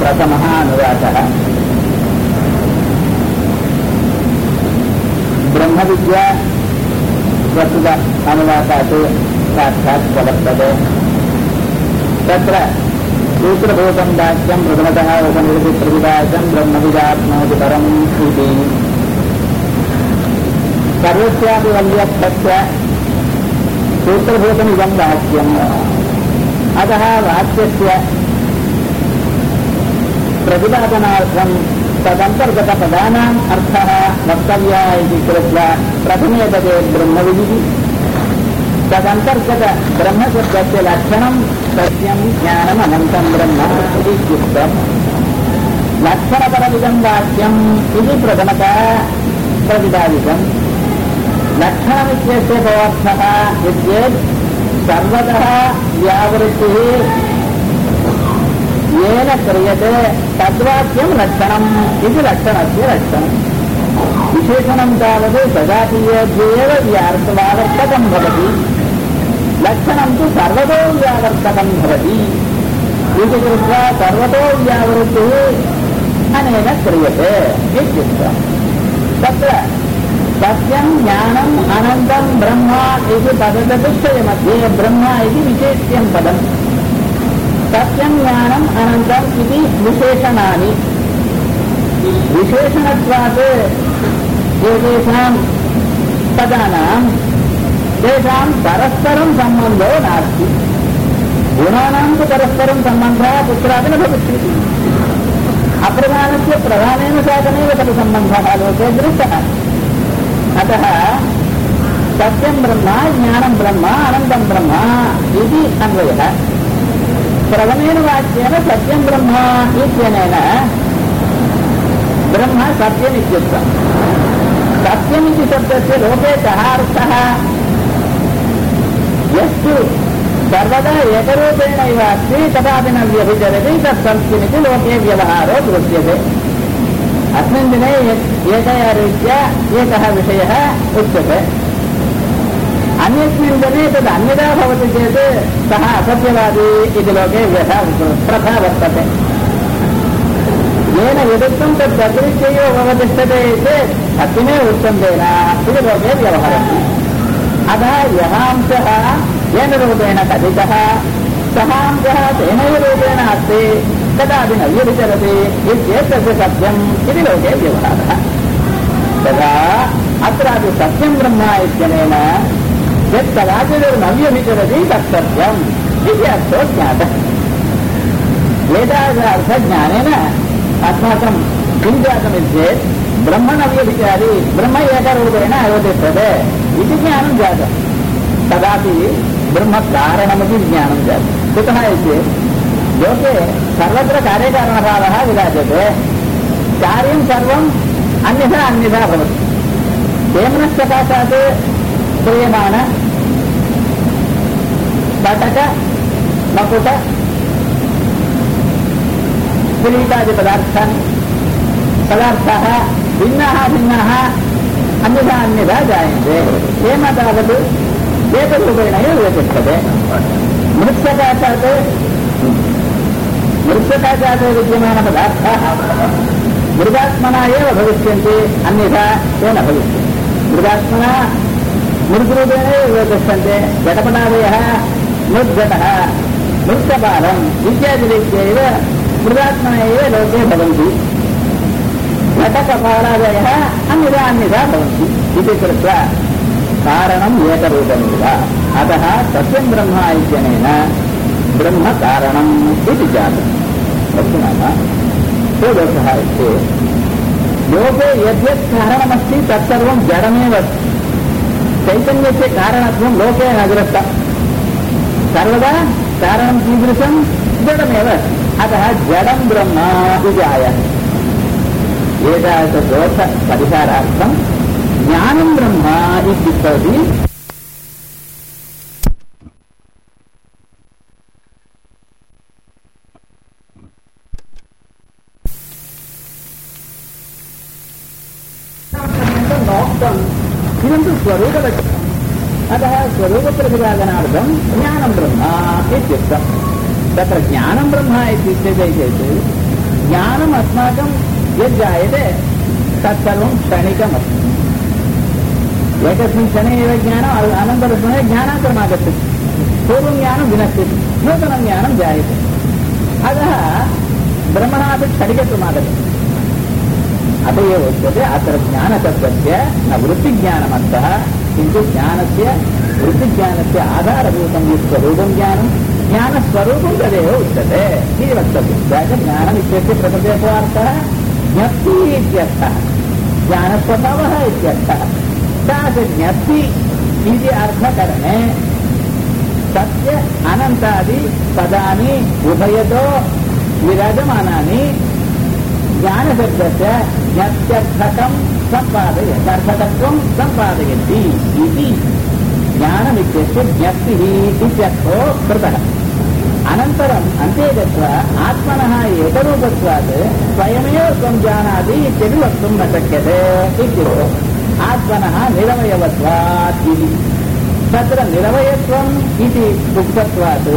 प्रथमः अनुवादः। ब्रह्मविद्या प्रस्तुत अनुवादात् साक्षात् प्रवर्तते। तत्र सूत्रभूतं वाक्यं प्रथमतः उपनिषदि प्रतिपादितं ब्रह्मविदाप्नोति परम् इति। सर्वस्यापि वल्यर्थस्य सूत्रभूतमिदं वाक्यम्। अतः वाक्यस्य प्रतिपादनार्थं तदन्तर्गतपदानाम् अर्थः वक्तव्यः इति कृत्वा प्रथमे पदे ब्रह्मविदिः, तदन्तर्गत ब्रह्मशब्दस्य लक्षणं सत्यं ज्ञानम् अनन्तं ब्रह्म इति उक्तम्। लक्षणपरमिदं वाक्यम् इति प्रथमतः प्रतिपादितम्। लक्षणमित्यस्य कोऽर्थः इत्येतत् सर्वतः व्यावृत्तिः येन क्रियते तद्वाक्यं लक्षणम् इति लक्षणस्य लक्षणम्। विशेषणं तावत् सजातीयेभ्येव व्यावर्तकं भवति, लक्षणं तु सर्वतो व्यावर्तकं भवति इति कृत्वा सर्वतो व्यावृत्तिः अनेन क्रियते इत्युक्तम्। तत्र सत्यं ज्ञानम् अनन्तं ब्रह्म इति पदचतुष्टयमध्ये ब्रह्म इति विशेष्यं पदम्, सत्यं ज्ञानम् अनन्तम् इति विशेषणानि। विशेषणत्वात् एतेषां पदानां तेषां परस्परं सम्बन्धो नास्ति। गुणानां तु परस्परं सम्बन्धः कुत्रापि न भविष्यति। अप्रधानस्य प्रधानेन साकमेव तद् सम्बन्धः लोके दृष्टः। अतः सत्यं ब्रह्म ज्ञानं ब्रह्म अनन्तं ब्रह्म इति अन्वयः। प्रथमेन वाक्येन सत्यं ब्रह्म इत्यनेन ब्रह्म सत्यमित्युक्तम्। सत्यमिति शब्दस्य लोके कः अर्थः? यस्तु सर्वदा एकरूपेण इव अस्ति तथापि न व्यभिचरति तत् सत्यमिति लोके व्यवहारो दृश्यते। अस्मिन् दिने एकया रीत्या एकः विषयः उच्यते, अन्यस्मिन् दिने तद् अन्यथा भवति चेत् सः असत्यवादी इति लोके प्रथा वर्तते। येन यदुक्तं तत् तद्रीत्यैव अवतिष्ठते चेत् सत्यमेव उच्यन्तेन इति लोके व्यवहरति। अतः यः अंशः येन रूपेण कथितः सः अंशः तेनैव रूपेण अस्ति कदापि न व्यभिचरति इत्येतस्य सत्यम् इति लोके व्यवहारः। तदा अत्रापि सत्यं ब्रह्म इत्यनेन यत् कदाचित् न व्यभिचरति तत् सत्यम् इति अर्थो ज्ञातः। एतादृश अर्थज्ञानेन अस्माकं किं जातमिति चेत् ब्रह्म न व्यभिचारी, ब्रह्म एकरूपेण अवतिष्ठते इति ज्ञानं जातं। तदापि ब्रह्मकारणमपि ज्ञानं जातं। कुतः इति लोके सर्वत्र कार्यकारणभावः विराजते, कार्यं सर्वम् अन्यथा अन्यथा भवति। केमनसकाशात् क्रियमाण पटक मकुट किरीटादिपदार्थाः भिन्नाः भिन्नाः अन्यथा अन्यथा जायन्ते। हेम तावत् एकरूपेण एव व्यतिष्ठते। मृत्सकाशात् विद्यमानपदार्थाः मृगात्मना एव भविष्यन्ति, अन्यथा ते न भविष्यन्ति। मृगात्मना मृद्रूपेण एव व्यतिष्ठन्ते। घटपटादयः मृद्घटः मृत्कपालम् इत्यादिरीत्या एव मृगात्मना एव लोके भवन्ति। घटकपालादयः अन्यथा अन्यथा भवन्ति इति कृत्वा कारणम् एकरूपमेव। अतः सत्यं ब्रह्म इत्यनेन ब्रह्म कारणम् इति जातम्। तस्य नाम को दोषः इति लोके यद्यत् कारणमस्ति तत्सर्वं जडमेव अस्ति। चैतन्यस्य कारणत्वं लोके न दृष्टम्। सर्वदा कारणं कीदृशं जडमेव अस्ति। अतः जडं ब्रह्म इति आयाति। एतादृशदोषपरिहारार्थं ज्ञानं ब्रह्म इत्युक्तवती। किन्तु स्वरूपलक्षणम्। अतः ज्ञानम् अस्माकं यद् जायते तत्सर्वं क्षणिकमस्ति। एकस्मिन् क्षणे एव ज्ञानम् अनन्तरसमये ज्ञानान्तरम् आगच्छति। पूर्वं ज्ञानं विनश्यति, नूतनं ज्ञानं जायते। अतः ब्रह्मणापि क्षणिकत्वम् आगतम्। अत एव उच्यते अत्र ज्ञानतत्त्वस्य न वृत्तिज्ञानमन्तः किन्तु ज्ञानस्य वृत्तिज्ञानस्य आधारभूतं यत् स्वरूपं ज्ञानं ज्ञानस्वरूपं तदेव उच्यते इति वक्तव्यं। ज्ञानम् इत्यस्य प्रकृतेः अर्थः ज्ञप्तिः इत्यर्थः, ज्ञानस्वभावः इत्यर्थः। सा ज्ञप्ति इति अर्थकरणे तस्य अनन्तादि पदानि उभयतो विराजमानानि ज्ञानशब्दस्य ज्ञप्त्यर्थकं सम्पादयति, अर्थकत्वं सम्पादयति इति ज्ञानमित्यस्य ज्ञप्तिः इत्यर्थो कृतः। अनन्तरम् अन्ते गत्वा आत्मनः एकरूपत्वात् स्वयमेव त्वं जानाति इत्यपि वक्तुं न शक्यते इत्युक्तम्। आत्मनः निरवयवत्वात् इति तत्र निरवयत्वम् इति उक्तत्वात्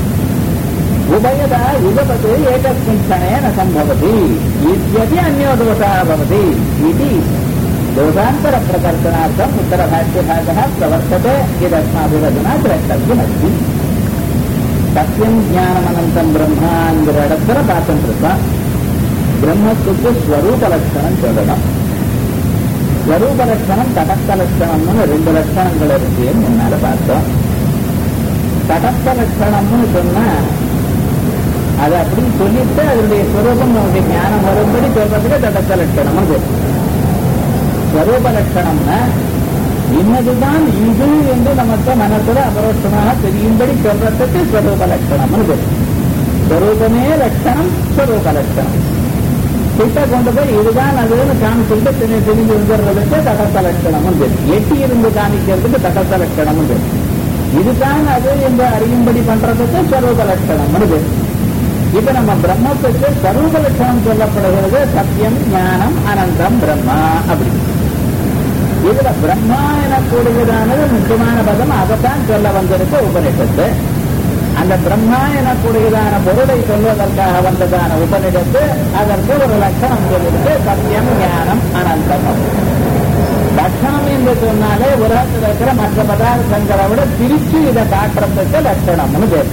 उभयदा युगपत् एकस्मिन् क्षणे न सम्भवति इत्यपि अन्यो दोषः भवति इति दोषान्तरप्रकर्षणार्थम् उत्तरभाष्यभागः प्रवर्तते यदस्माभिरधुना द्रष्टव्यमस्ति। सत्यं ज्ञानमनन्तं ब्रह्म एन्கிற இடத்துல பார்த்துட்டு பிரம்மத்துக்கு ஸ்வரூப லட்சணம் சொல்லணும். ஸ்வரூப லட்சணம் தடஸ்த லட்சணம்னு ரெண்டு லட்சணங்கள் இருக்குன்னு முன்னால பார்த்தோம். தடஸ்த லட்சணம்னு சொன்னா அதை அப்படி சொல்லிட்டு அதனுடைய ஸ்வரூபம் நமக்கு ஞானம் வரும்படி சொல்றதுக்கு தடஸ்த லட்சணம். ஸ்வரூப லட்சணம்னா இன்னதுதான் இது என்று நமக்கு மனசுல அபரோட்சமாக தெரியும்படி சொல்றதுக்கு ஸ்வரூப லட்சணம். ஸ்வரூபமே லட்சணம், ஸ்வரூப லட்சணம். கிட்ட கொண்டு போய் இதுதான் அதுன்னு காமிச்சுட்டு தெரிஞ்சு வந்துடுறதுக்கு தடஸ்த லட்சணம். எட்டி இருந்து காமிக்கிறதுக்கு தடஸ்த லட்சணம். இதுதான் அது என்று அறியும்படி பண்றதுக்கு ஸ்வரூப லட்சணம். இப்ப நம்ம பிரம்மத்துக்கு ஸ்வரூப லட்சணம் சொல்லப்படுகிறது சத்தியம் ஞானம் அனந்தம் பிரம்மா. அப்படி இதுல பிரம்மா எனக்கூடியதானது முக்கியமான பதம், அதைத்தான் சொல்ல வந்திருக்கு உபனிஷத்து. அந்த பிரம்மா எனக்கூடியதான பொருளை சொல்வதற்காக வந்ததான உபனிஷத்து அதற்கு ஒரு லட்சணம் சொல்லிருக்கு, சத்தியம் ஞானம் அனந்தம். லட்சணம் என்று சொன்னாலே உலகத்தில் இருக்கிற மற்ற பதார்த்தங்களை விட பிரிச்சு இதை காட்டுறதுக்கு லட்சணம்னு பேர்.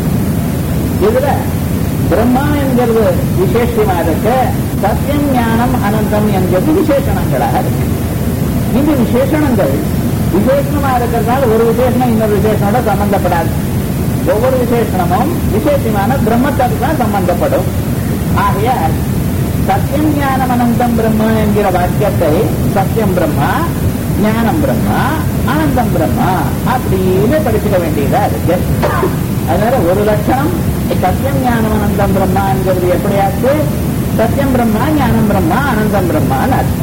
இதுல பிரம்மா என்கிறது விசேஷமா இருக்கு, சத்தியம் ஞானம் அனந்தம் என்கிறது விசேஷணங்களாக இருக்கு. இந்த விசேஷணங்கள் விசேஷமா இருக்கிறதால ஒரு விசேஷனம் இன்னொரு விசேஷனோட சம்பந்தப்படாது. ஒவ்வொரு விசேஷனமும் விசேஷமான பிரம்மத்துக்கு தான் சம்பந்தப்படும். ஆகையால் சத்தியம் ஞானம் அனந்தம் பிரம்மா என்கிற வாக்கியத்தை சத்தியம் பிரம்மா, ஞானம் பிரம்மா, ஆனந்தம் பிரம்மா அப்படின்னு படிச்சுக்க வேண்டியதா இருக்கு. அதனால ஒரு லட்சணம் சத்தியம் ஞானம் அனந்தம் பிரம்மா என்கிறது எப்படியாச்சு சத்தியம் பிரம்மா, ஞானம் பிரம்மா, ஆனந்தம் பிரம்மான்னு ஆச்சு.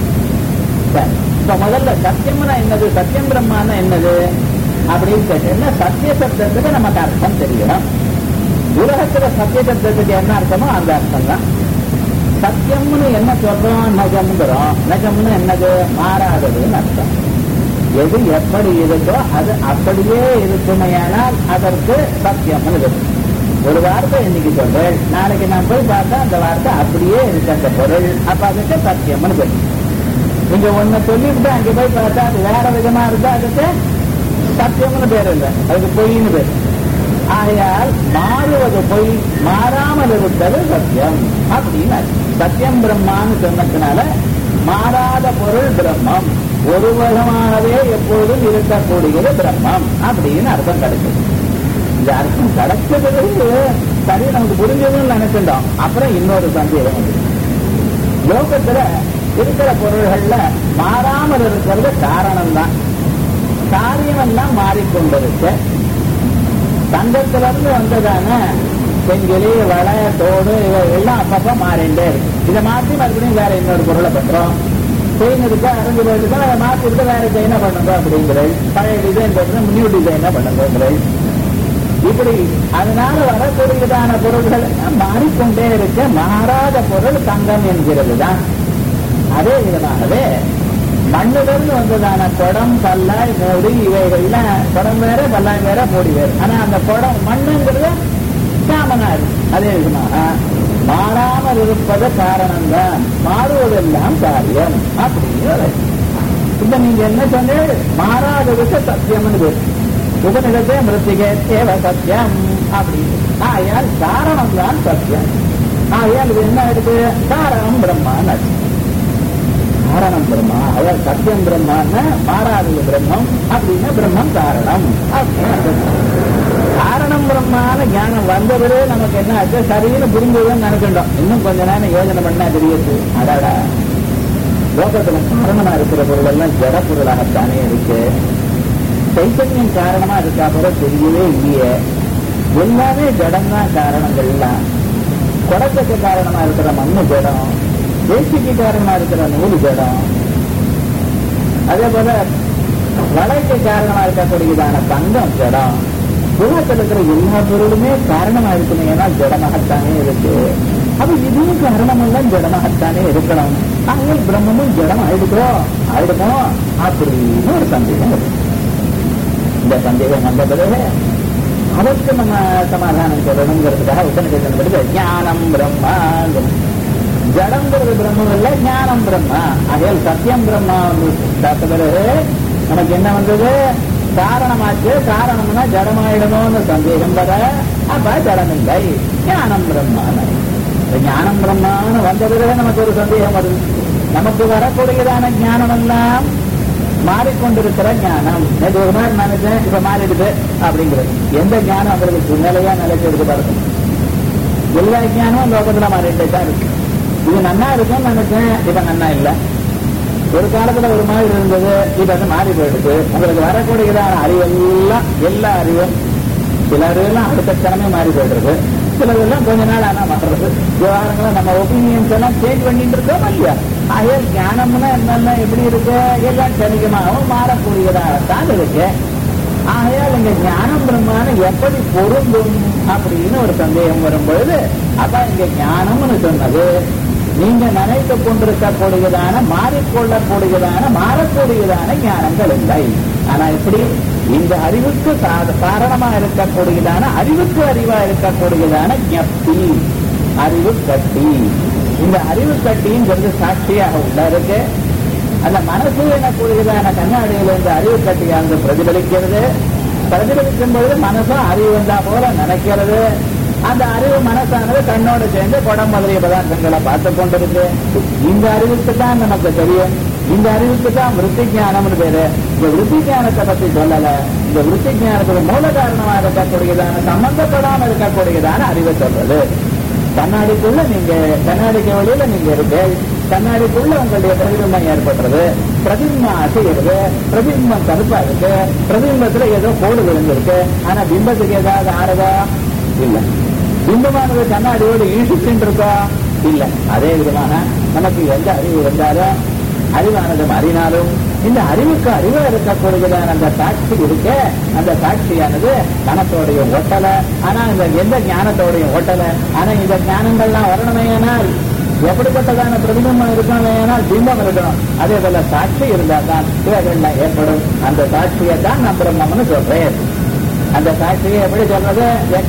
இப்ப முதல்ல சத்தியம்னா என்னது, சத்தியம் பிரம்மான்னா என்னது அப்படின்னு கேட்டீங்கன்னா சத்திய சப்தத்துக்கு நமக்கு அர்த்தம் தெரியணும். உலகத்துல சத்திய சப்தத்துக்கு என்ன அர்த்தமோ அந்த அர்த்தம் தான். சத்தியம்னு என்ன சொல்றோம், நஜம்ங்கிறோம். நஜம்னு என்னது, மாறாததுன்னு அர்த்தம். எது எப்படி இருக்கோ அது அப்படியே இருக்குமையானால் அதற்கு சத்தியம்னு இருக்கு. ஒரு வார்த்தை இன்னைக்கு சொல்றேன், நாளைக்கு நான் போய் பார்த்தா அந்த வார்த்தை அப்படியே இருக்கு அந்த பொருள், அப்ப அதுக்கு சத்தியம்னு இருக்கு. நீங்க ஒண்ணு சொல்லிட்டு அங்க போய் பார்த்தா அது வேற விதமா இருந்தா அதுக்கு சத்தியம்னு பேர் இல்லை, அதுக்கு பொய்ன்னு பேர். ஆகையால் மாறுவது பொய், மாறாமல் இருப்பது சத்தியம் அப்படின்னு. சத்தியம் பிரம்மான்னு சொன்னதுனால மாறாத பொருள் பிரம்மம், ஒரு விதமாகவே எப்பொழுதும் இருக்கக்கூடியது பிரம்மம் அப்படின்னு அர்த்தம் கிடைச்சது. இந்த அர்த்தம் கிடைச்சது சரி நமக்கு புரிஞ்சதுன்னு நினைச்சிட்டோம். அப்புறம் இன்னொரு சந்தேகம் வந்து லோகத்துல இருக்கிற பொருள்கள்ல மாறாமல் இருக்கிறது காரணம்தான். காரியமெல்லாம் மாறிக்கொண்டிருக்கு. தங்கத்திலிருந்து வந்ததான செங்கிலி, வளை, தோடு இவைகள்லாம் அப்பப்ப மாறிண்டே இருக்கு. இதை மாற்றி மறுபடியும் வேற இன்னொரு பொருளை பண்றோம். செயின் இருக்கா, அரைஞ்சு போயிருக்கா, அதை மாற்றிட்டு வேற டிசைனா பண்ணுங்க அப்படிங்கிறது. பழைய டிசைன் போட்டு நியூ டிசைனா பண்ணுங்கிறது. இப்படி அதனால வரக்கூடியதான பொருள்கள் மாறிக்கொண்டே இருக்க. மாறாத பொருள் தங்கம் என்கிறது தான். அதே விதமாகவே மண்ணிலிருந்து வந்ததான குடம், பல்லாய், மூடி இவைகள்லாம் குடம் வேற, பல்லாய் வேற, மூடி வேற. ஆனா அந்த குடம் மண்ணுங்கிறது காமனா இருக்கு. அதே விதமாக மாறாமல் இருப்பது காரணம்தான், மாறுவதெல்லாம் காரியம் அப்படின்னு. இப்ப நீங்க என்ன சொன்ன, மாறாததுக்கு சத்தியம்னு பேர். உபநிடத்தே மிருத்திகே தேவ சத்தியம் அப்படின்னு. ஆயால் காரணம் தான் சத்தியம். ஆயால் இது என்ன இருக்கு, காரணம் பிரம்மான்னு. காரணம் பிரம்மா, அதாவது சத்தியம் பிரம்மான்னு, மாறாதது பிரம்மம் அப்படின்னா பிரம்மம் காரணம் அப்படின்னு. காரணம் பிரம்மான ஞானம் வந்தவரே நமக்கு என்ன ஆச்சு, சரின்னு புரிஞ்சுதுன்னு நினைக்கின்றோம். இன்னும் கொஞ்ச நேரம் யோஜனை பண்ணா தெரியுது, அடாடா லோகத்துல காரணமா இருக்கிற பொருள் எல்லாம் ஜட பொருளாகத்தானே இருக்கு. சைத்தன்யம் காரணமா இருக்கா போல தெரியவே இல்லையே. எல்லாமே ஜடம் தான் காரணங்கள்லாம். குடத்துக்கு காரணமா இருக்கிற மண்ணு ஜடம், வேஷ்டிக்கு காரணமா இருக்கிற நூறு ஜடம், அதே போல வளைக்கு காரணமா இருக்கக்கூடியதான தங்கம் ஜடம். உலகத்தில் இருக்கிற எல்லா பொருளுமே காரணமா இருக்கணும், ஏன்னா ஜடமாகத்தானே இருக்கு. அப்ப இதுவும் காரணம் எல்லாம் ஜடமாகத்தானே இருக்கணும். ஆகிய பிரம்மமும் ஜடம் ஆயிடுமோ அப்படின்னு ஒரு சந்தேகம் இருக்கு. இந்த சந்தேகம் வந்த பிறகு அதற்கு நம்ம சமாதானம் சொல்லணுங்கிறதுக்காக உபநிஷத்து ஞானம் பிரம்மா, ஜடங்கிறது பிரம்மம் இல்லை, ஞானம் பிரம்மா. ஆகையால் சத்தியம் பிரம்மா பார்த்த பிறகு நமக்கு என்ன வந்தது, காரணமாச்சு. காரணம்னா ஜடமாயிடணும்னு சந்தேகம் வர, அப்ப ஜடம் இல்லை, ஞானம் பிரம்மான. ஞானம் பிரம்மான்னு வந்த பிறகு நமக்கு ஒரு சந்தேகம் வருது. நமக்கு வரக்கூடியதான ஞானம் எல்லாம் மாறிக்கொண்டிருக்கிற ஞானம். நேற்று ஒரு மாதிரி நினைச்சேன், இப்ப மாறிடுது அப்படிங்கிறது. எந்த ஞானம் அவங்களுக்கு நிலையா நிலைச்சிருக்கு பாருங்க. எல்லா ஞானமும் லோகத்துல மாறிட்டே தான் இருக்கு. இது நன்னா இருக்கும்னு நினைச்சேன், இப்ப நன்னா இல்லை. ஒரு காலத்துல ஒரு மாதிரி இருந்தது, இப்ப வந்து மாறி போயிடுது. உங்களுக்கு வரக்கூடியதான அறிவெல்லாம், எல்லா அறிவும், சில அறிவெல்லாம் அடுத்த கிழமை மாறி போயிடுறது, சிலதெல்லாம் கொஞ்ச நாள் ஆனா மாறுறது. விவகாரங்களை நம்ம ஒப்பீனியன்ஸ் எல்லாம் சேஞ்ச் பண்ணிட்டு இருக்கோம் இல்லையா. ஆகையால் ஞானம்னா என்னென்ன எப்படி இருக்கு, எல்லாம் கணிகமாகவும் மாறக்கூடியதாகத்தான் இருக்கு. ஆகையால் இங்க ஞானம் பிரம்மான எப்படி பொருந்தும் அப்படின்னு ஒரு சந்தேகம் வரும்பொழுது, அப்ப இங்க ஞானம்னு சொன்னது நீங்க நினைத்துக் கொண்டிருக்கக்கூடியதான, மாறிக்கொள்ளக்கூடியதான, மாறக்கூடியதான ஞானங்கள் இல்லை. ஆனா எப்படி இந்த அறிவுக்கு காரணமா இருக்கக்கூடியதான, அறிவுக்கு அறிவா இருக்கக்கூடியதான ஞப்தி, அறிவு கட்டி. இந்த அறிவு கட்டிங்கிறது சாட்சியாக உள்ள இருக்கு. அந்த மனசு எனக்கூடியதான கண்ணாடியில இந்த அறிவு கட்டியானது பிரதிபலிக்கிறது. பிரதிபலிக்கும் பொழுது மனசும் அறிவு வந்தா போல நினைக்கிறது. அந்த அறிவு மனசானது கண்ணோடு சேர்ந்து குடம் முதலிய பதார்த்தங்களை பார்த்து கொண்டிருக்கு. இந்த அறிவுக்கு தான் நமக்கு தெரியும். இந்த அறிவுக்கு தான் விருத்தி ஞானம்னு பேரு. இந்த விருத்தி ஞானத்தை பத்தி சொல்லல. இந்த விருத்தி ஞானத்துக்கு மூல காரணமா இருக்கக்கூடியதான, சம்பந்தப்படாம இருக்கக்கூடியதான அறிவை சொல்றது. கண்ணாடிக்குள்ள நீங்க, கண்ணாடிக்கு வழியில நீங்க இருக்கு, கண்ணாடிக்குள்ள உங்களுடைய பிரதிபிம்பம் ஏற்படுறது, பிரதிபிம்பம் அசைகிறது, பிரதிபிம்பம் கருப்பா இருக்கு, பிரதிபிம்பத்துல ஏதோ கோடு விழுந்திருக்கு. ஆனா பிம்பத்துக்கு ஏதாவது ஆறுதா இல்ல. பிம்பமானது கண்ணாடியோடு ஈடுபட்டு இருக்கா இல்ல. அதே விதமான நமக்கு எந்த அறிவு வந்தாலும், அறிவானது மாறினாலும், இந்த அறிவுக்கு அறிவா இருக்கக்கூடியதான அந்த சாட்சி இருக்க, அந்த சாட்சியானது மனத்தோடைய ஓட்டல. ஆனா இந்த எந்த ஞானத்தோடைய ஓட்டல. ஆனா இந்த ஞானங்கள்லாம் வரணுமேனால் எப்படிப்பட்டதான பிரதிபிம்பம் இருக்கணுமேனால் பிம்பம் இருக்கணும். அதே போல சாட்சி இருந்தா தான் இவைகள்லாம் ஏற்படும். அந்த சாட்சியை தான் நான் பிரம்மம்னு சொல்றேன். அந்த சாட்சியை எப்படி சொல்றது,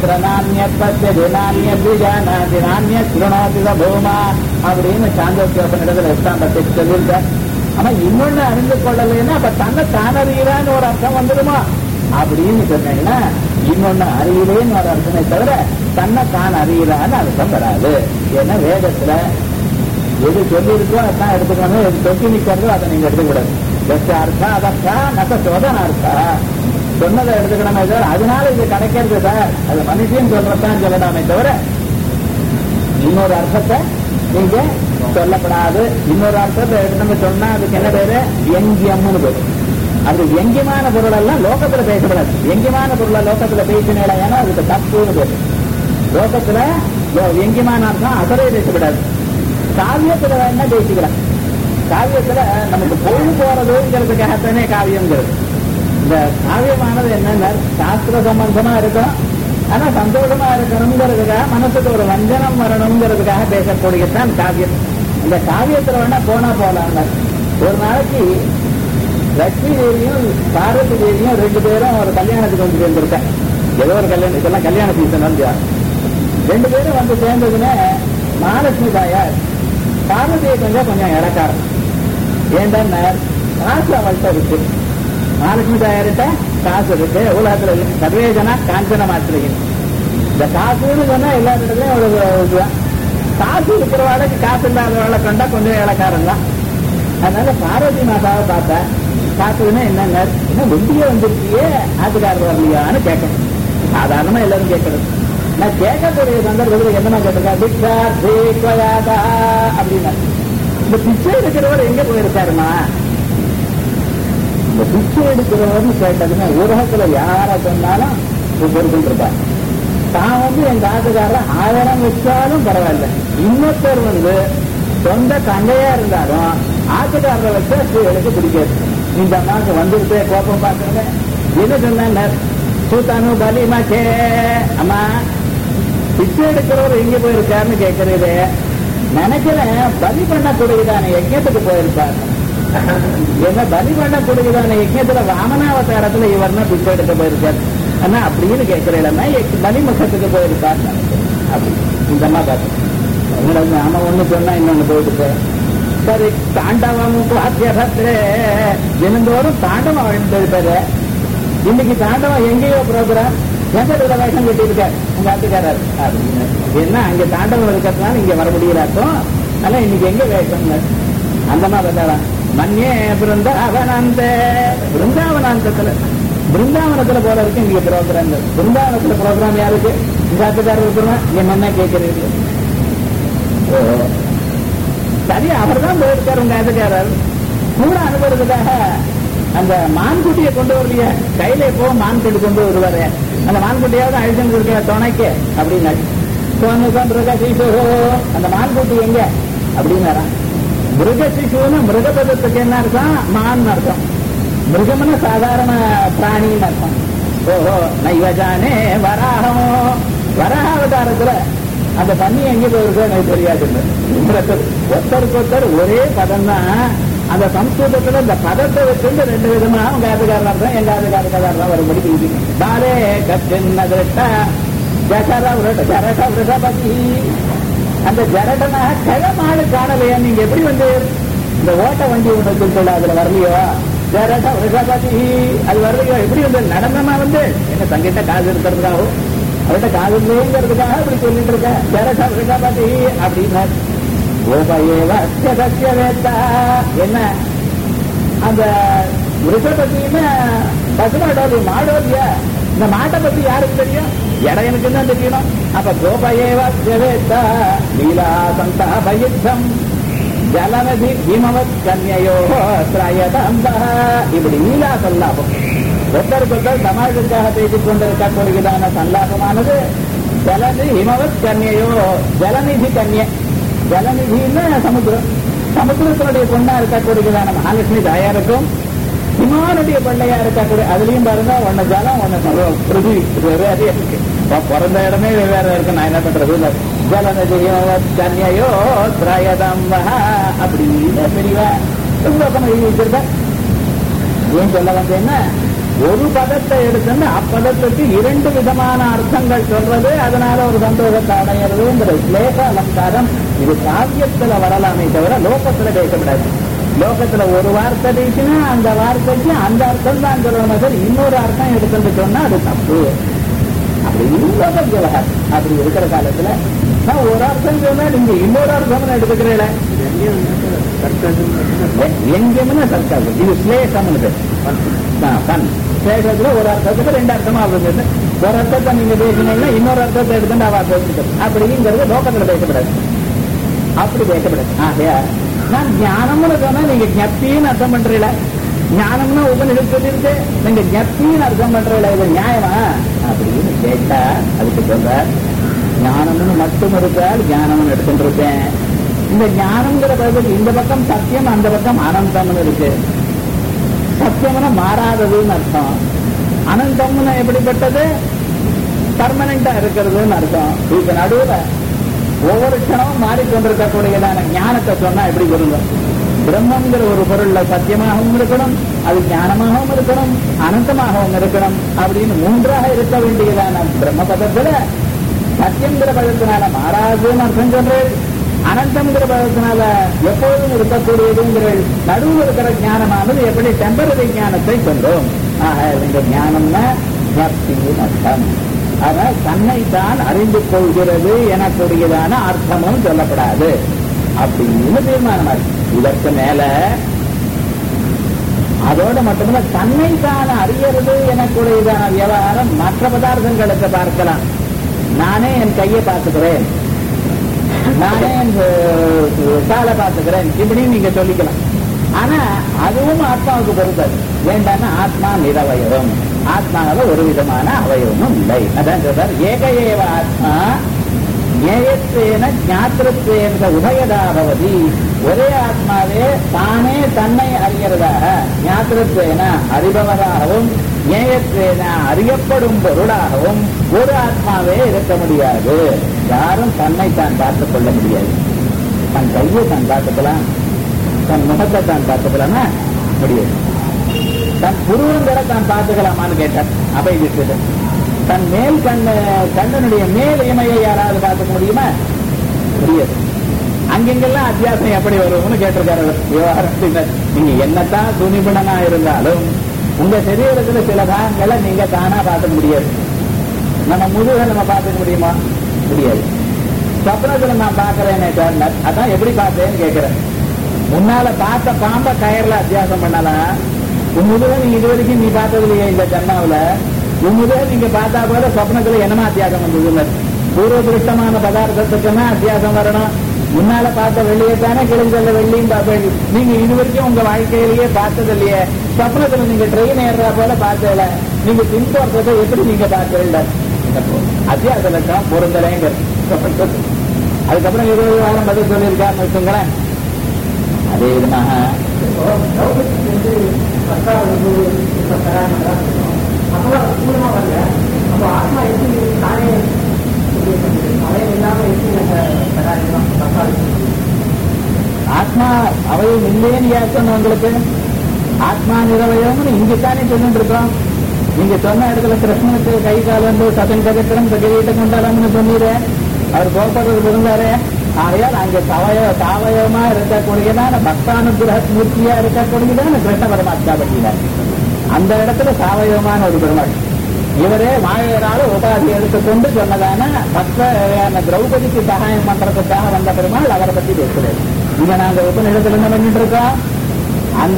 அப்படின்னு சாந்தோக்கியோபனிடத்துல எட்டாம்பத்தை சொல்லியிருக்க. ஆனா இன்னொன்னு அறிந்து கொள்ளலைன்னா அப்ப தன்னை தானறியலான்னு ஒரு அர்த்தம் வந்துடுமா அப்படின்னு சொன்னீங்கன்னா, இன்னொன்னு அறியலேன்னு ஒரு அர்த்தமே தவிர தன்னை தான் அறியலான்னு அர்த்தம் வராது. ஏன்னா வேதத்துல எது சொல்லியிருக்கோ அதான் எடுத்துக்கணும், எது தொட்டி நிற்கிறதோ அதை நீங்க எடுத்துக்கூடாது. வெச்ச அர்த்தா அதற்கா நக்க சோதன அர்த்தா சொன்னதை எடுத்துக்கணுமே தவிர அதனால இது கிடைக்கிறது சார், அது மனுஷன் சொல்றதான் சொல்லலாமே தவிர இன்னொரு அர்த்தத்தை நீங்க சொல்லப்படாது. இன்னொரு அர்த்தத்தை எடுத்து சொன்னா அதுக்கு என்ன பேரு, வியங்கியம்னு பேரு. அது வியங்கியமான பொருள் எல்லாம் லோகத்துல பேசப்படாது. வியங்கியமான பொருளை லோகத்துல பேசினேன், ஏன்னா அதுக்கு தப்புன்னு பேரு. லோகத்துல வியங்கியமான அர்த்தம் அசரே பேசப்படாது. காவியத்துல வேணா பேசிக்கலாம். காவியத்துல நமக்கு பொழுது போறதுங்கிறதுக்காகத்தானே காவியம்ங்கிறது. இந்த காவியமானது என்னன்னா சாஸ்திர சம்பந்தமா இருக்கும், ஆனா சந்தோஷமா இருக்கணுங்கிறதுக்காக, மனசுக்கு ஒரு வஞ்சனம் வரணுங்கிறதுக்காக பேசக்கூடியதான் காவியம். இந்த காவியத்துல வேணா போனா போலாம். ஒரு நாளைக்கு லட்சுமி தேவியும் பார்வதி தேவியும் ரெண்டு பேரும் ஒரு கல்யாணத்துக்கு வந்து சேர்ந்திருக்கேன். ஏதோ ஒரு கல்யாணம், இதெல்லாம் கல்யாண சீசன் வந்து ரெண்டு பேரும் வந்து சேர்ந்ததுன்னு மாலை மகாலட்சுமி தாயார் பார்வதியை கொஞ்சம் இழக்காரம். ஏன்டா காசு அவள்கிட்ட இருக்கு. மகாலட்சுமி தாயார்கிட்ட காசு இருக்கு. உலகத்துல சர்வேஜனா காஞ்சன மாத்திரையும் இந்த காசுன்னு சொன்னா எல்லா இடத்துலயும் ஒரு இதுதான். காசு இருக்கிறவாளுக்கு காசு இல்லாதவாளை கண்டா கொஞ்சம் இலக்காரம் தான். அதனால பார்வதி மாதாவை பார்த்தா காசுன்னா என்னங்க என்ன ஒண்டியே வந்துருக்கியே ஆத்துக்காரர் வரலையான்னு கேட்கணும். சாதாரணமா எல்லாரும் கேட்கறது. நான் கேட்கக்கூடிய சந்தர்ப்பத்தில் என்னமா கேட்டிருக்கேன் பிக்ஷா தேவயாதா அப்படின்னா இந்த பிச்சை எடுக்கிறவர் எங்க போயிருக்காருமா? இந்த பிச்சை எடுக்கிறவர்னு கேட்டதுன்னா உலகத்துல யார சொன்னாலும் பொறுப்புன்னு இருப்பார். தான் எங்க ஆத்துக்காரர் 1000 வச்சாலும் பரவாயில்ல. இன்னொருத்தர் சொந்த தங்கையா இருந்தாலும் ஆத்துக்காரரை வச்சா ஸ்ரீகளுக்கு பிடிக்காது. இந்த அம்மாவுக்கு வந்துருச்சு கோபம் பார்க்கறது என்ன சொன்ன சூத்தானு பலிமாச்சே அம்மா பிச்சை எடுக்கிறவர் எங்க போயிருக்காருன்னு கேட்கறது. நினைக்கிறேன் பலி பண்ணக்கூடியதான யஜ்யத்துக்கு போயிருப்பார். என்ன பலி பண்ணக்கூடியதான யஜ்யத்துல வாமனாவதாரத்துல இவர்னா பிச்சை எடுக்க போயிருக்காரு ஆனா அப்படின்னு கேட்கிறேன்னா பலிமுகத்துக்கு போயிருக்கார் அப்படி இந்த அம்மா பார்த்து உங்களுக்கு நாம ஒண்ணு சொன்னா இன்னொன்னு போயிட்டு சரி தாண்டவம் தினந்தோறும் தாண்டவம் வாழ்ந்துருப்பாரு. இன்னைக்கு தாண்டவம் எங்கேயோ ப்ரோக்ராம் எந்த வேஷம் கட்டியிருக்காரு உங்க ஆத்துக்காரர் அப்படின்னு. என்ன அங்க தாண்டவம் இருக்கிறதுனால இங்க வர முடியலாக்கும். ஆனா இன்னைக்கு எங்க வேஷம் அந்த மாதிரி வந்தாலாம் மண்ணே பிருந்தாவனத்துல போல இருக்கு இங்க ப்ரோக்ராம். பிருந்தாவனத்துல ப்ரோக்ராம் யாருக்கு உங்க ஆத்துக்காரர் இருக்கிறோம் என்ன கேட்கறது. சரி அவர் தான் போயிருக்காரு உங்க ஆத்துக்காரர் கூட அனுப்புறதுக்காக அந்த மான்குட்டியை கொண்டு வரலையே கையில எப்போ மான்குட்டி கொண்டு வருவாரு. அந்த மான்குட்டியாவது அழிச்சு இருக்கிற துணைக்கு அப்படின்னா மிருகசிசு அந்த மான்குட்டி எங்க அப்படின்னாரா. மிருகசிசுன்னு மிருகபதத்துக்கு என்ன அர்த்தம்? மான் அர்த்தம். மிருகம்னு சாதாரண பிராணின்னு அர்த்தம். ஓஹோ நைவஜானே வராகம் வராகாவதாரத்துல அந்த தண்ணி எங்க போயிருக்கோ எனக்கு தெரியாது. ஒருத்தருக்கு ஒருத்தர் ஒரே பதம் தான். அந்த சம்ஸ்கிருதத்துல இந்த பதத்தை வச்சு 2 விதமா உங்க ஆத்துக்காரர் அர்த்தம் எங்க ஆத்துக்காரர் வரும்படி பிரிப்பீங்க. பாலே கச்சின்ன ஜரடபதி அந்த ஜரடனாக கிழமாடு காணலையா? நீங்க எப்படி இந்த ஓட்ட வண்டி ஒன்று சொல்ல அதுல வரலையோ ஜரட ரிஷபதி அது வரலையோ? எப்படி நடனமா என்ன தங்கிட்ட காசு இருக்கிறதுக்காகவும் அவர்கிட்ட காசு இல்லைங்கிறதுக்காக அப்படி சொல்லிட்டு இருக்க ஜரட ரிஷபதி அப்படின்னா என்ன அந்த ரிஷபத்தின்னு பசுமாடோ மாடோ இல்லையா? இந்த மாட்டை பத்தி யாருக்கு தெரியும்? எனக்கு தான் தெரியணும். அப்ப கோபயேவா லீலா சந்தா பயுத்தம் ஜலநதி ஹிமவத் கன்யோ இப்படி லீலா சல்லாபம் ஒருத்தருக்கொருத்தர் சமாஜத்துக்காக பேசிக் கொண்டிருக்கக்கூடியதான சல்லாபமானது ஜலநிதி ஹிமவத் கன்யோ ஜலநிதி கன்ய ஜலநிதின்னு சமுத்திரம் சமுத்திரத்தினுடைய பொண்ணா இருக்கக்கூடியதான மகாலட்சுமி தாயாருக்கும் ஹிமானுடைய பிள்ளையா இருக்கக்கூடிய அதுலயும் பாருங்க ஒன்னு ஜலம் ஒன்னு பிருதி வெவ்வேறையா இருக்கு. பிறந்த இடமே வெவ்வேறு இருக்கு. நான் என்ன பண்றது ஜலநதியோ கன்யோ திரயதம்பா அப்படின்னு பெரியவா எழுதி வச்சிருக்க. ஏன் சொல்ல வந்தேன்னா ஒரு பதத்தை எடுத்துன்னு அப்பதத்துக்கு 2 விதமான அர்த்தங்கள் சொல்றது அதனால ஒரு சந்தோஷத்தை அடையிறதுங்கிற ஸ்லேஷ அலங்காரம் இது காவியத்துல வரலாமே தவிர லோகத்துல பேசப்படாது. லோகத்துல ஒரு வார்த்தை பேசினா அந்த வார்த்தைக்கு அந்த அர்த்தம் தான் சொல்லணும் சார். இன்னொரு அர்த்தம் எடுத்துட்டு சொன்னா அது தப்பு. அப்படி லோக விவகாரம் அப்படி இருக்கிற காலத்துல நான் ஒரு அர்த்தம் சொன்னா நீங்க இன்னொரு அர்த்தம் எடுத்துக்கிறீங்கள எங்கேயுமே சர்க்காது. இது ஸ்லேஷம் ஸ்லேஷத்துல ஒரு அர்த்தத்துக்கு 2 அர்த்தமா ஆகுது. ஒரு அர்த்தத்தை நீங்க பேசினீங்கன்னா இன்னொரு அர்த்தத்தை எடுத்துட்டு அவ பேசிட்டு அப்படிங்கிறது லோகத்துல பேசப்படாது. அப்படி பேசப்படாது. ஆகையா நான் ஞானம்னு சொன்னா நீங்க ஜப்தின்னு அர்த்தம் பண்றீங்களா? ஞானம்னா உபநிஷத்து சொல்லிருக்கு நீங்க ஜப்தின்னு அர்த்தம் பண்றீங்களா? இது நியாயமா அப்படின்னு கேட்டா அதுக்கு சொல்ற ஞானம்னு மட்டும் இருக்கால் ஞானம்னு எடுத்துட்டு இருக்கேன். இந்த ஞானம்ங்கிற பதில் இந்த பக்கம் சத்தியம் அந்த பக்கம் அனந்தம்னு இருக்கு. சத்தியம்னா மாறாததுன்னு அர்த்தம். அனந்தம்னு எப்படிப்பட்டது? பர்மனண்டா இருக்கிறதுன்னு அர்த்தம். இதுக்கு நடுவுல ஒவ்வொரு க்ஷணமும் மாறிக்கொண்டிருக்கக்கூடியதான ஞானத்தை சொன்னா எப்படி வருங்க? பிரம்மங்கிற ஒரு பொருள்ல சத்தியமாகவும் இருக்கணும், அது ஞானமாகவும் இருக்கணும், அனந்தமாகவும் இருக்கணும் அப்படின்னு 3ஆக இருக்க வேண்டியதான பிரம்ம பதத்துல சத்தியங்கிற பதத்தினால மாறாதுன்னு அர்த்தம் சொல்றேன். அனந்தம்ங்கிற பதத்தினால எப்பொழுதும் இருக்கக்கூடியதுங்கிற நடுவில் இருக்கிற ஞானமானது எப்படி டெம்பரரி ஞானத்தை சொல்லும். ஆக இந்த ஞானம்னா வியாப்தியின் அர்த்தம். ஆனால் தன்னைத்தான் அறிந்து கொள்கிறது எனக்கூடியதான அர்த்தமும் சொல்லப்படாது அப்படின்னு தீர்மானமா இருக்கு. இதற்கு மேல அதோட மட்டுமல்ல, தன்னைத்தான் அறியறது எனக்கூடியதான விவகாரம் மற்ற பதார்த்தங்களுக்கு பார்க்கலாம். நானே என் கையை பார்த்துக்கிறேன், நானே என் காலை பார்த்துக்கிறேன், இப்படின்னு நீங்க சொல்லிக்கலாம். ஆனா அதுவும் ஆத்மாவுக்கு பொறுத்தது. ஏண்டான்னா ஆத்மா நிரவயவம், ஆத்மாவில் ஒரு விதமான அவயவமும் இல்லை. அதான் சொல்றார், ஏக ஏவ ஆத்மா ஞேயத்வேன ஞாத்திருத்வேன உபயதா பவதி. ஒரே ஆத்மாவே தானே தன்னை அறிகிறதாக, ஞாத்திருத்வேன அறிபவராகவும், ஞேயத்வேன அறியப்படும் பொருளாகவும் ஒரு ஆத்மாவே இருக்க முடியாது. யாரும் தன்னை தான் பார்த்துக் கொள்ள முடியாது. தன் கையை தான் பார்த்துக்கலாம், தன் முகத்தை தான் பார்த்துக்கலாமா? முடியாது. தன் புருவங்களை தான் பார்த்துக்கலாமான்னு கேட்டார் அபய. தன் மேல் கண்ணனுடைய மேல் இமையை யாராவது பார்த்துக்க முடியுமா? முடியாது. அங்கெங்கெல்லாம் அத்தியாசம் எப்படி வரும்னு கேட்டிருக்காரு விவகாரத்தினர். நீங்க என்னத்தான் துணிபுணனா இருந்தாலும் உங்க சரீரத்துல சில பாகங்களை நீங்க தானா பார்த்துக்க முடியாது. நம்ம முதுக நம்ம பார்த்துக்க முடியுமா? முடியாது. சொப்னத்துல நான் பார்க்கிறேனே சார், அதான் எப்படி பார்த்தேன்னு கேட்கிறேன். முன்னால பார்த்த பாம்ப கயர்ல அத்தியாசம் பண்ணலாம். உன் முதுக நீங்க இது வரைக்கும் நீ பார்த்தது இல்லையே இந்த ஜன்மாவில. உன் முதுக நீங்க பார்த்தா போல சொப்னத்துல என்னமா அத்தியாசம் வந்தது? பூர்வ திருஷ்டமான பதார்த்தத்துக்குன்னா அத்தியாசம் வரணும். முன்னால பார்த்த வெள்ளியைத்தானே கிழிஞ்சல்ல வெள்ளியும் பார்ப்பேன். நீங்க இது வரைக்கும் உங்க வாழ்க்கையிலேயே பார்த்தது இல்லையே. சொப்னத்துல நீங்க ட்ரெயின் ஏறா போல பார்த்தல, நீங்க பின்பற்றதை எப்படி நீங்க பார்க்கல? அத்தியாச லட்சம் பொருந்தலைங்க. அதுக்கப்புறம் 20 வாரம் பதில் சொல்லியிருக்காருன்னு வச்சுங்களேன். அதே விதமாக ஆத்மா அவயம் இல்லைன்னு யாருக்கும் உங்களுக்கு ஆத்மா நிரவயம்னு இங்கத்தானே சொல்லிட்டு இருக்கோம். நீங்க சொன்ன இடத்துல கிருஷ்ணனுக்கு கை காலந்து சதன் கதத்திரம் கிரீட்டம் கொண்டாடம்னு சொன்னீரு. அவர் கோபப்படுறது இருந்தாரு. ஆகையால் அங்கே சாவயவமா இருக்கக்கூடியதான பக்தானுகிரக மூர்த்தியா இருக்கக்கூடியதான கிருஷ்ண பரமாத்மா பற்றினார். அந்த இடத்துல சாவயவமான ஒரு பெருமாள். இவரே மாயரால உபாதி எடுத்துக்கொண்டு சொன்னதான பக்த திரௌபதிக்கு சகாயம் பண்றதுக்காக வந்த பெருமாள் அவரை பத்தி பேசுறாரு. இங்க நாங்க உபநிடத்துல என்ன பண்ணிட்டு இருக்கோம்? அந்த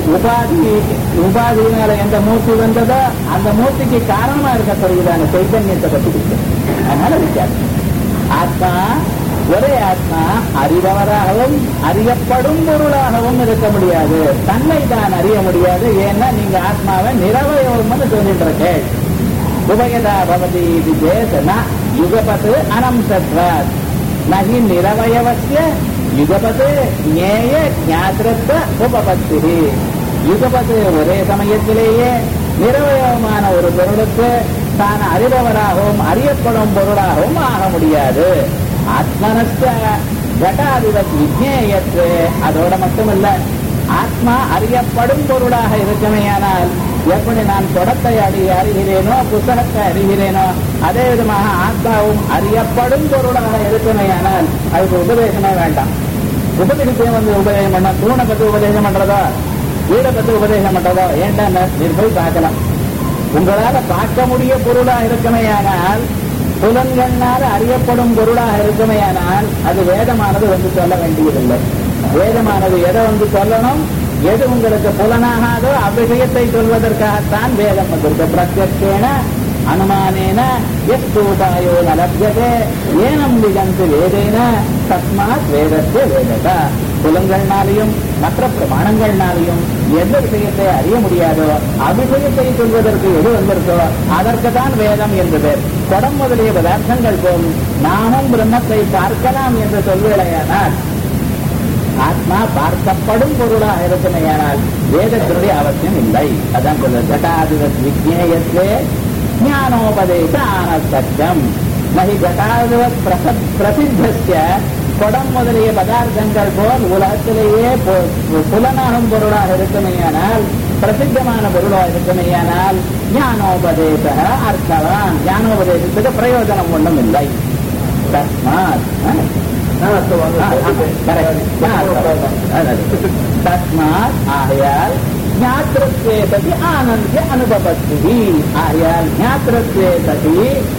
உபாதியினால எந்த மூர்த்தி வந்ததோ அந்த மூர்த்திக்கு காரணமா இருக்கக்கூடியதான சைத்தன்யத்தை பத்தி பேசுறேன். அதனால வித்தியாசம். ஆத்மா ஒரே ஆத்மா அறிபவராகவும் அறியப்படும் பொருளாகவும் இருக்க முடியாது. தன்னை தான் அறிய முடியாது. ஏன்னா நீங்க ஆத்மாவை நிரவயவம்னு சொல்லிட்டு இருக்கேன். உபயதா பவதி இது சேதனா யுகபத்து அனம்சத்வாத் நகி நிரவயவஸ்ய யுகபத்து ஞேய ஞாத்திரத்த உபபத்தி. யுகபத்து ஒரே சமயத்திலேயே நிரவயமான ஒரு பொருளுக்கு தான் அறிபவராகவும் அறியப்படும் பொருளாகவும் ஆக முடியாது. ஆத்மனஸ்த ஜடாதிபத் விஜ்ஞேயத்து. அதோட மட்டுமல்ல, ஆத்மா அறியப்படும் பொருளாக இருக்குமேயானால் எப்படி நான் தொடத்தை அறிகிறேனோ புத்தகத்தை அறிகிறேனோ அதே விதமாக ஆத்மாவும் அறியப்படும் பொருளாக இருக்குமேயானால் அதுக்கு உபதேசமே வேண்டாம். உபதேசத்தை உபதேசம் பண்ண தூணை பத்தி உபதேசம் பண்றதோ வீடை பத்தி உபதேசம் பண்றதோ ஏன்டா நீர் போய் பார்க்கலாம். உங்களால பார்க்க முடிய பொருளா இருக்குமேயானால் புலன்களால அறியப்படும் பொருளாக இருக்குமேயானால் அது வேதமானது சொல்ல வேண்டியதில்லை. வேதமானது எதை சொல்லணும்? எது உங்களுக்கு புலனாகாதோ அவ்விஷயத்தை சொல்வதற்காகத்தான் வேதம் வந்திருக்கு. பிரத்யக்ஷேன அனுமானேன எஸ்தூபாயோ நலப்யதே ஏனம் விஜந்து வேதேன தஸ்மாத் வேதத்தை வேததா. புலன்கள்னாலையும் மற்ற பிரமாணங்கள்னாலையும் எந்த விஷயத்தை அறிய முடியாதோ அவ்விஷயத்தை சொல்வதற்கு எது வந்திருக்கோ அதற்குதான் வேதம் என்று பேர். குடம் முதலிய பதார்த்தங்கள் போல் நாமும் பிரம்மத்தை பார்க்கலாம் என்று சொல்வேளையானால் ஆத்மா பார்க்கப்படும் பொருளாக இருக்குமையானால் வேதத்தினுடைய அவசியம் இல்லை. அதான் சொல்ற ஜட்டாதிபத் விஜ்ஞேயத்வே ஞானோபதேச ஆனசத்தியம் நகி ஜட்டாதிபத் பிரசித்தஸ்ய. குடம் முதலிய பதார்த்தங்கள் போல் உலகத்திலேயே புலனாகும் பொருளாக இருக்குமையானால் பிரசித்தமான பொருளாக இருக்குமையானால் ஞானோபதேச அர்த்தவான். ஞானோபதேசத்துக்கு பிரயோஜனம் ஒன்றும் இல்லை. தஸ்மாத் தஸ்மாத் ஆகையால் ஞாத்திரத்வே சதி ஆனந்திய அனுபவத்தி. ஆகையால் ஞாத்திரத்வே சதி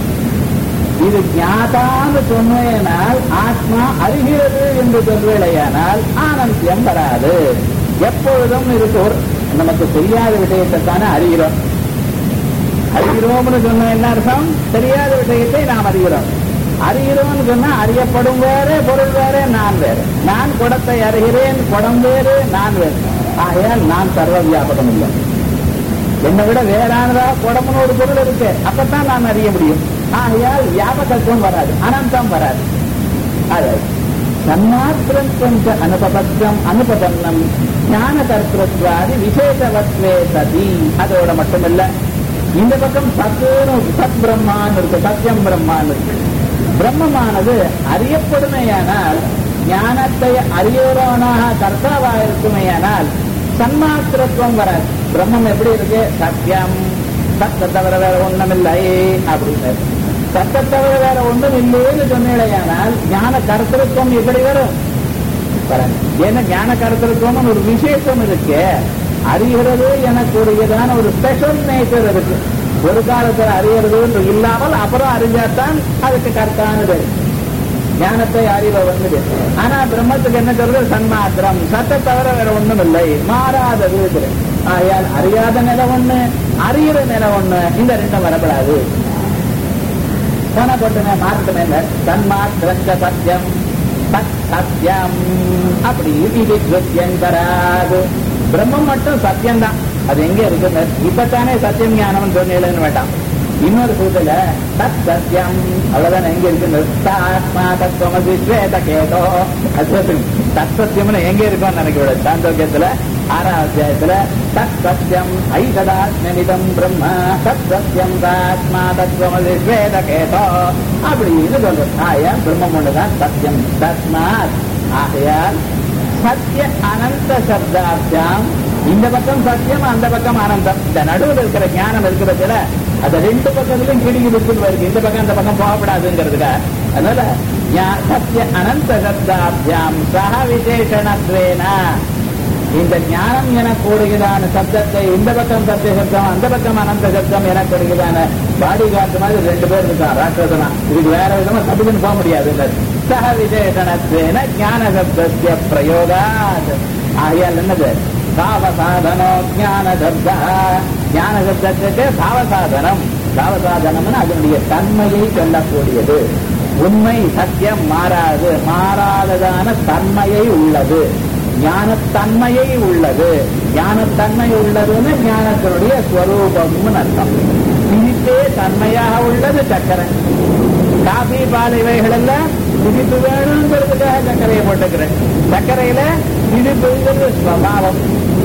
இது ஞாதான்னு சொன்னேனால் ஆத்மா அறிகிறது என்று சொல்வேளையானால் ஆனந்தியம் வராது. எப்பொழுதும் இருக்கு ஒரு நமக்கு தெரியாத விஷயத்தைத்தானே அறிகிறோம். அறிகிறோம்னு சொன்ன என்ன அர்த்தம்? தெரியாத விஷயத்தை நாம் அறிகிறோம். அறிகிறோம்னு சொன்னா அறியப்படும் வேறு, பொருள் வேறு, நான் வேறு. நான் குடத்தை அறிகிறேன், குடம் வேறு, நான் வேறு. ஆகையால் நான் சர்வ வியாபகம் இல்லை. என்னை விட வேறானதா குடம்னு ஒரு பொருள் இருக்கு, அப்பத்தான் நான் அறிய முடியும். ஆகையால் வியாபகத்துவம் வராது, அனந்தம் வராது. அது சன்மாத்திரம் கொஞ்சம் அனுபவம் அனுபவம் ஞான கர்த்தத்வாதி விசேஷவத்வே சதி. அதோட மட்டுமில்ல, இந்த பக்கம் சத்துன்னு சத் பிரம்மான்னு இருக்கு, சத்தியம் பிரம்மான்னு இருக்கு. பிரம்மமானது அறியப்படுமையானால், ஞானத்தை அறியறவனாக கர்த்தாவாக இருக்குமையானால் சன்மாத்திரத்துவம் வராது. பிரம்மம் எப்படி இருக்கு? சத்தியம், சத்தை தவிர வேற ஒண்ணும் இல்லை அப்படின்னு. சத்தை தவிர வேற ஒன்றும் இல்லைன்னு சொன்னேயானால் ஞான கர்த்தத்துவம் எப்படி வரும்? ஏன்னா ஞான கர்த்தத்துவம் ஒரு விசேஷம் இருக்கு. அறிகிறது எனக்குரியதான ஒரு ஸ்பெஷல் நேச்சர் இருக்கு. ஒரு காலத்தில் அறியறது இல்லாமல் அப்புறம் அறிஞ்சாத்தான் அதுக்கு கர்த்தானது ஞானத்தை அறிவ வந்தது. ஆனா பிரம்மத்துக்கு என்ன சொல்றது? சன்மாத்திரம், சத்தை தவிர வேற ஒண்ணும் இல்லை, மாறாதது. ஆகையால் அறியாத நிலை ஒண்ணு, அறிகிற நிலை ஒண்ணு, இந்த ரெண்டும் வரப்படாது. போன போட்டுமே மாற்றமே சன்மாத்திரம் சத்தியம் சத்தியம் அப்படி இது வராது. பிரம்மம் மட்டும் சத்தியம்தான். அது எங்க இருக்கு? இப்பத்தானே சத்தியம் ஞானம் சொன்னேன்னு வேண்டாம். இன்னொரு சூத்தில தத் சத்தியம் அவ்வளவுதான். எங்க இருக்கு? ஆத்மா தத்துவம் விஸ்வேத கேதோ. தத் சத்தியம்னு எங்க இருக்கும் நினைக்க சாந்தோக்கியத்துல 6ஆம் அத்தியாயத்துல தத் சத்தியம் ஐததாத்மிதம் பிரம்ம தத் சத்தியம் ஆத்மா தத்துவம் விஸ்வேத கேதோ அப்படின்னு சொல்றது. ஆகையால் பிரம்மம் ஒண்ணுதான் சத்தியம். தஸ்மாத் ஆகையால் சத்திய அனந்த சப்தார்த்தம், இந்த பக்கம் சத்தியம், அந்த பக்கம் ஆனந்தம். இந்த நடுவில் இருக்கிற ஞானம் இருக்கிறதுல அது ரெண்டு பக்கத்திலும் கிடிக்கு விட்டு இருக்கு. இந்த பக்கம் அந்த பக்கம் போகப்படாதுங்கிறதுல. அதனால சத்திய அனந்த சப்தார்த்தம் சக விசேஷணத்வேன இந்த ஞானம் என கூடுகிறான சப்தத்தை இந்த பக்கம் சத்திய சப்தம், அந்த பக்கம் அனந்த சப்தம் என கூடுகிறான பாடி காட்டு மாதிரி ரெண்டு பேர் இருக்கான் ராட்சசனா. இதுக்கு வேற விதமா சப்தம் போக முடியாது. சக விசேஷணத்வேன ஞான சப்தத்திய பிரயோகாத். ஆகையால் என்னது? பாவசாதனோ ஞான சப்த. ஞான சப்தத்துக்கு பாவசாதனம். பாவசாதனம்னு அதனுடைய தன்மையை சொல்லக்கூடியது. உண்மை சத்தியம் மாறாது, மாறாததான தன்மையை உள்ளது, ஞானத்தன்மையை உள்ளது. ஞானத்தன்மை உள்ளதுன்னு ஞானத்தினுடைய ஸ்வரூபம்னு அர்த்தம். திணிப்பே தன்மையாக உள்ளது சக்கரை. காபி பால் இவைகள் எல்லாம் திணிப்பு வேணுங்கிறதுக்காக சர்க்கரையை போட்டுக்கிறேன். சர்க்கரையில திணிப்புங்கிறது ஸ்வபாவம்.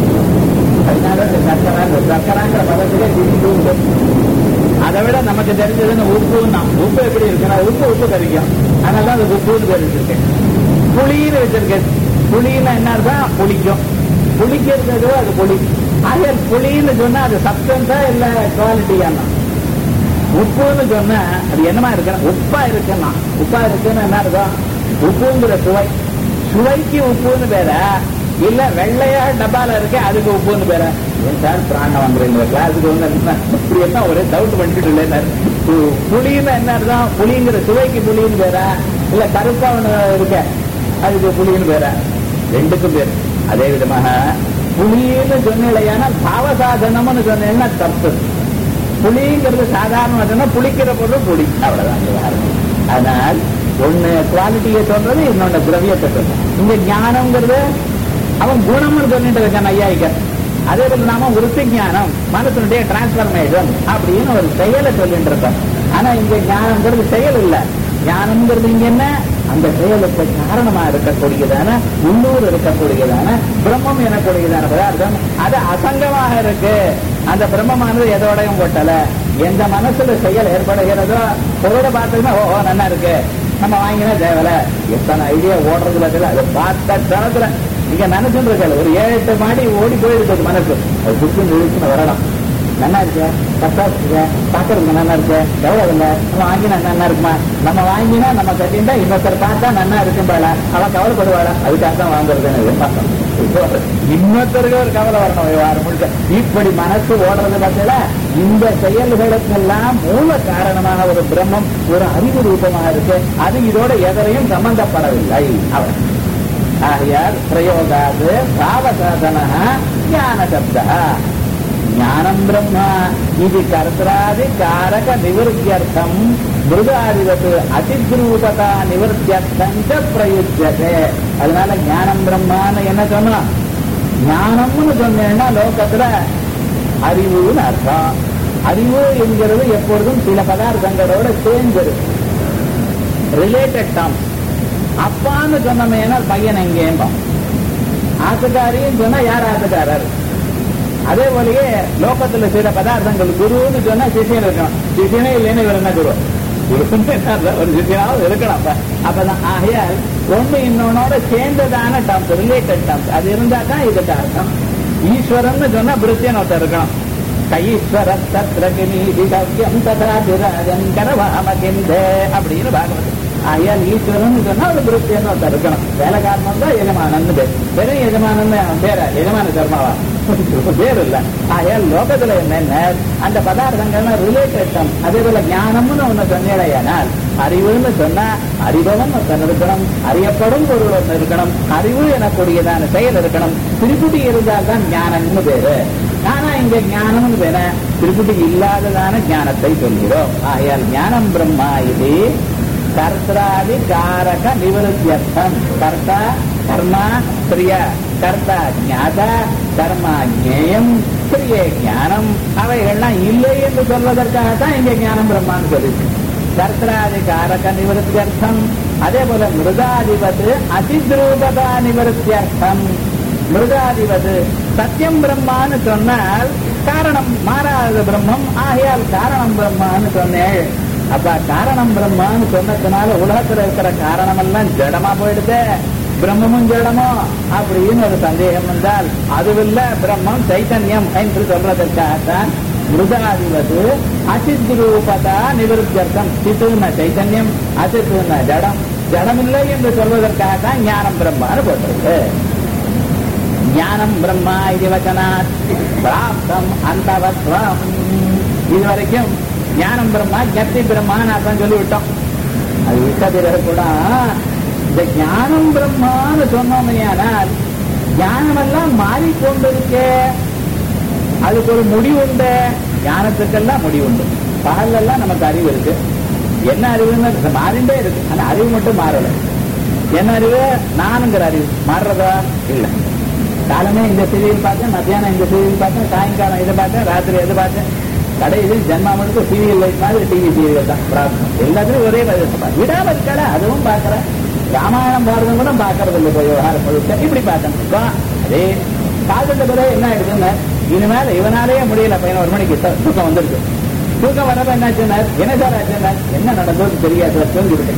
அதனால சர்க்கராங்கிற பதத்திலே திணிப்பு. அதை விட நமக்கு தெரிஞ்சதுன்னு உப்புன்னா, உப்பு எப்படி இருக்குன்னா உப்பு கறிக்கும். அதனால அது உப்புன்னு பேர் வச்சிருக்கேன். புளின்னு வச்சிருக்கேன். புளின்னு என்ன அர்த்தம்? புளிக்கும். புளிக்கிறது அது புளி. ஆக புளின்னு சொன்னா அது சப்ஸ்டன்ஸா இல்ல குவாலிட்டியானா? உப்புன்னு சொன்னா அது என்னமா இருக்குன்னா உப்பா இருக்குன்னா. உப்பா இருக்குன்னு என்ன அர்த்தம்? உப்புங்கிற சுவை. சுவைக்கு உப்புன்னு பேர இல்ல வெள்ளையா டப்பால இருக்க அதுக்கு உப்புன்னு பேர. ஏன் சார் பிராணம் வாங்குறீங்க கிளாஸுக்கு வந்து இப்படி என்ன ஒரே டவுட் பண்ணிட்டு இல்லை. புளின்னு என்ன அர்த்தம்? புளிங்கிற சுவைக்கு புளின்னு பேர இல்ல கருப்பா ஒண்ணு இருக்க அதுக்கு புளின்னு பேர. ரெண்டுக்கும் பேர். அதே விதமாக புளின்னு சொன்ன பாவசாதனம்னு சொன்னா தப்பு. புளிங்கிறது சாதாரண புளிக்கிற பொருள் புளி, அவ்வளவுதான். அதனால் ஒண்ணு குவாலிட்டியை சொல்றது, இன்னொன்னு திரவியத்தை சொல்றது. இங்க ஞானம்ங்கிறது அவன் குணம்னு சொல்லிட்டு இருக்கான் ஐயாயிக்க. அதே போல நாம விருத்தி ஞானம், மனசனுடைய டிரான்ஸ்பர்மேஷன் அப்படின்னு ஒரு செயலை சொல்லிட்டு இருக்கோம். ஆனா இங்க ஞானம்ங்கிறது செயல் இல்ல. ஞானம்ங்கிறது இங்க என்ன? அந்த செயலுக்கு காரணமா இருக்கக்கூடியதான உள்ளூர் இருக்கக்கூடியதான பிரம்மம் எனக்கூடியதான பதார்த்தம் அது அசங்கமாக இருக்கு. அந்த பிரம்மமானது எதோடையும் கொட்டல. எந்த மனசுல செயல் ஏற்படுகிறதோ பொருளை பார்த்ததுமே ஓஹோ நல்லா இருக்கு நம்ம வாங்கினா தேவல. எத்தனை ஐடியா ஓடுறதுல அதை பார்த்த தரத்துல நீங்க நினைச்சுட்டு இருக்க ஒரு 7-8 மாடி ஓடி போயிருக்கு மனசு. அது புக்கு நிறுத்தின வரலாம். நல்லா இருக்கு, கஷ்டா இருக்கு, பாக்குறதுக்கு நல்லா இருக்கு, எவ்வளவு இல்லை, நம்ம வாங்கினா நல்லா இருக்குமா, நம்ம வாங்கினா நம்ம கட்டிண்டா இன்னொருத்தர் பார்த்தா நல்லா இருக்கும்பாளா, அவன் கவலைப்படுவாளா, அதுக்காக தான் வாங்குறதுன்னு பார்த்தோம். இன்னொருத்தருக்கு ஒரு கவலை வரணும் விவகாரம் முழுக்க. இப்படி மனசு ஓடுறது பார்த்தா இந்த செயல்களுக்கெல்லாம் மூல காரணமாக ஒரு பிரம்மம், ஒரு அறிவு ரூபமாக இருக்கு. அது இதோட எதரையும் சம்பந்தப்படவில்லை அவர். ஆகையால் பிரயோகாது பாவசாதன ஞான சப்தா ஞானம் பிரம்மா இது கர்த்தாதி காரக நிவர்த்தியர்த்தம் மிருகாதிபத்து அதித்ரூபதா நிவர்த்தியர்த்தம் பிரயுஜ்யதே. அதனால ஞானம் பிரம்மான்னு என்ன சொன்னோம்? ஞானம்னு சொன்னேன்னா லோகத்துல அறிவுன்னு அர்த்தம். அறிவு என்கிறது எப்பொழுதும் சில பதார்த்தங்களோட சேர்ந்தது, ரிலேட்டட் டேர்ம். அப்பான்னு சொன்னோமேனா பையன் எங்கேயும், ஆத்துக்காரின்னு சொன்னா யார் ஆத்துக்காரர். அதே போலயே லோகத்துல சில பதார்த்தங்கள் குருன்னு சொன்னா சிஷியன் இருக்கணும், சிஷியனே இல்லைன்னு இவர் என்ன குரு, ஒரு சிஷியனாவது இருக்கணும். அப்பதான் ஆகையால் ஒண்ணு இன்னொன்னோட சேர்ந்ததான டேர்ம்ஸ், ரிலேட்டட் டேர்ம்ஸ், அது இருந்தா தான் இதுக்கு அர்த்தம். ஈஸ்வரன் சொன்னா பிரித்தியன் ஒருத்தர் இருக்கணும். கைஸ்வர தத்ரகிம் ததாதிராஜன் கரவாமகிந்தே அப்படின்னு பாகவதம். ஆகையால் ஈஸ்வரன் சொன்னா ஒரு பிரித்தியன் ஒருத்தர் இருக்கணும். வேலைக்காரன் தான் எஜமானன்னு பேர். வெறும் எஜமானன்னு பேர எஜமான கர்மாவா பேர் இல்ல. ஆகையால் லோகத்துல என்னென்ன அந்த பதார்த்தங்கள்னா ரிலேட்டட் டேர்ம். அதே போல ஞானம்னு ஒண்ணு சொன்னேடையானால் அறிவுன்னு சொன்னா அறிபவன் ஒருத்தன் இருக்கணும், அறியப்படும் பொருள் ஒன்று இருக்கணும், அறிவு எனக்கூடியதான செயல் இருக்கணும். திருப்புட்டி இருந்தால் தான் ஞானம்னு பேரு. ஆனா இங்க ஞானம்னு பேர திருப்புட்டி இல்லாததான ஞானத்தை சொல்கிறோம். ஆகையால் ஞானம் பிரம்மா இது கர்த்தாதி காரக நிவர்த்தியர்த்தம். கர்த்தா கர்மா கிரியா, கர்த்தா ஞாதா கர்மா ஞேயம் கிரியே ஞானம், அவைகள்லாம் இல்லை என்று சொல்வதற்காகத்தான் இங்க ஞானம் பிரம்மான்னு சொல்லிச்சு. கர்த்தாதி காரக நிவர்த்தியர்த்தம். அதே போல மிருகாதிபத்து அதித்ரூபதா நிவர்த்தியர்த்தம். மிருகாதிபத்து சத்தியம் பிரம்மான்னு சொன்னால் காரணம் மாறாத பிரம்மம். ஆகையால் காரணம் பிரம்மான்னு சொன்னேன். அப்ப காரணம் பிரம்மான்னு சொன்னதுனால உலகத்துல இருக்கிற காரணம் எல்லாம் ஜடமா போயிடுது, பிரம்மமும் ஜடமோ அப்படின்னு ஒரு சந்தேகம் வந்தால் அதுவில்ல, பிரம்மம் சைத்தன்யம் என்று சொல்றதற்காகத்தான் மிருகாதிபது அசித்ரூபதா நிவர்த்தியர்த்தம். சித்துன சைத்தன்யம், அசித்துன ஜடம், ஜடமில்லை என்று சொல்வதற்காகத்தான் ஞானம் பிரம்மான்னு போட்டிருக்கு. ஞானம் பிரம்மா இது வச்சனாத் பிராப்தம் அந்தவத்வம். இதுவரைக்கும் ஞானம் பிரம்மா ஜப்தி பிரம்மான்னு அர்த்தம் சொல்லிவிட்டோம். அது விட்ட பிறகு கூட இந்த ஞானம் பிரம்மான்னு சொன்னோமையானால் ஞானமெல்லாம் மாறிக்கொண்டிருக்கே, அதுக்கு ஒரு முடிவுண்டு. ஞானத்துக்கெல்லாம் முடிவுண்டு. பகல்லாம் நமக்கு அறிவு இருக்கு. என்ன அறிவுன்னு மாறிண்டே இருக்கு, ஆனா அறிவு மட்டும் மாறல. என்ன அறிவு? நானுங்கிற அறிவு மாறுறதா இல்லை. காலமே இந்த சீரியல் பார்த்தேன், மத்தியானம் இந்த சீரியல் பார்த்தேன், சாயங்காலம் இதை பார்த்தேன், ராத்திரி எது பார்த்தேன். கடைசி ஜென்மா முழுக்க சீரியல் லைட் மாதிரி டிவி சீரியல் தான் பிரார்த்தம். எல்லாத்துலயும் ஒரே விடாம இருக்காட அதுவும் பாக்குறேன். ராமாயணம் பாரதம் கூட பாக்குறது இல்லை. போய் விவகாரம் முழுக்க இப்படி பார்த்தேன். அதே பார்த்துட்ட பிறகு என்ன ஆயிடுதுன்னு இனிமேல் இவனாலேயே முடியல. 11 மணிக்கு தூக்கம் வந்துருக்கு. தூக்கம் வரப்ப என்னாச்சுன்னா என்ன சார் ஆச்சுன்னா என்ன நடந்தது தெரியாது, தூங்கிவிட்டு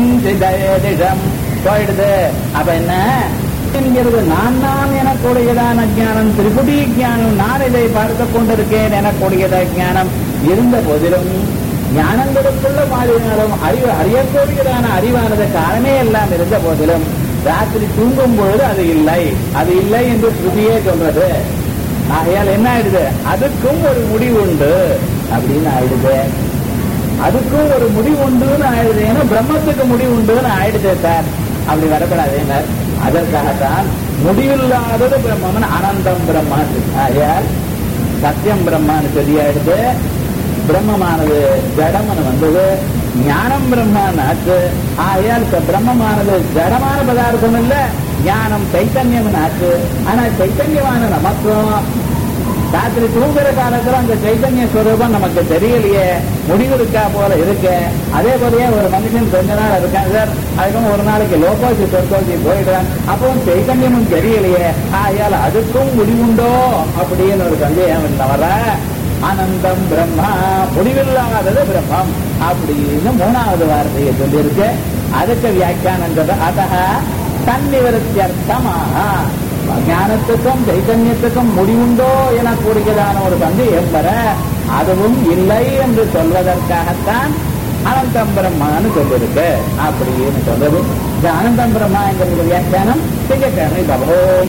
நகிம் போயிடுது. அப்ப என்ன என்கிறது நான் எனக்கூடியதான ஞானம், திரிபுடி ஞானம், நான் இதை பார்த்து கொண்டிருக்கேன் எனக்கூடியத ஞானம் இருந்த போதிலும் ஞானங்களுக்குள்ள மாறினாலும் அறியக்கூடியதான அறிவானது காரணமே எல்லாம் இருந்த போதிலும் ராத்திரி தூங்கும் பொழுது அது இல்லை, அது இல்லை என்று ஸ்ருதியே சொல்றது. ஆகையால் என்ன ஆயிடுது? அதுக்கும் ஒரு முடிவு உண்டு அப்படின்னு ஆயிடுது. அதுக்கும் ஒரு முடிவு உண்டுன்னு ஆயிடுது. ஏன்னா பிரம்மத்துக்கு முடிவு உண்டுன்னு ஆயிடுது சார். அப்படி வரப்படாது. அதற்காகத்தான் முடிவில்லாதது பிரம்மன் அனந்தம் பிரம்மான்னு. ஆகையால் சத்தியம் பிரம்மான்னு சொல்லியாயிடுது. பிரம்மமானது ஜடம்னு வந்தது, ஞானம் பிரம்மான்னு ஆச்சு. ஆகையால் பிரம்மமானது ஜடமான பதார்த்தம் இல்ல, ஞானம் சைத்தன்யம் ஆச்சு. ஆனா சைத்தன்யமான நமக்கும் ராத்திரி தூங்குற காலத்துல அந்த சைத்தன்ய ஸ்வரூபம் நமக்கு தெரியலையே, முடிவு இருக்கா போல இருக்கு. அதே போலயே ஒரு மனுஷன் கொஞ்ச நாள் இருக்கான் சார், அதுக்கும் ஒரு நாளைக்கு லோகோசி சொர்க்கோசி போயிடுறான், அப்பவும் சைத்தன்யமும் தெரியலையே. ஆகையால் அதுக்கும் முடிவுண்டோ அப்படின்னு ஒரு சந்தேகம் தவிர ஆனந்தம் பிரம்மா முடிவில்லாதது பிரம்மம் அப்படின்னு 3வது வார்த்தையை சொல்லியிருக்கு. அதுக்கு வியாக்கியானம் அத தன்னிவர்த்தியர்த்தமாக ஞானத்துக்கும் சைத்தன்யத்துக்கும் முடிவுண்டோ என கூறுகிறதான ஒரு சந்தேகம் வர அதுவும் இல்லை என்று சொல்வதற்காகத்தான் அனந்தம் பிரம்மான்னு சொல்லிருக்கு அப்படின்னு சொல்றது. இந்த அனந்தம் பிரம்மா என்கிற வியாக்கியானம் திங்கட்கிழமை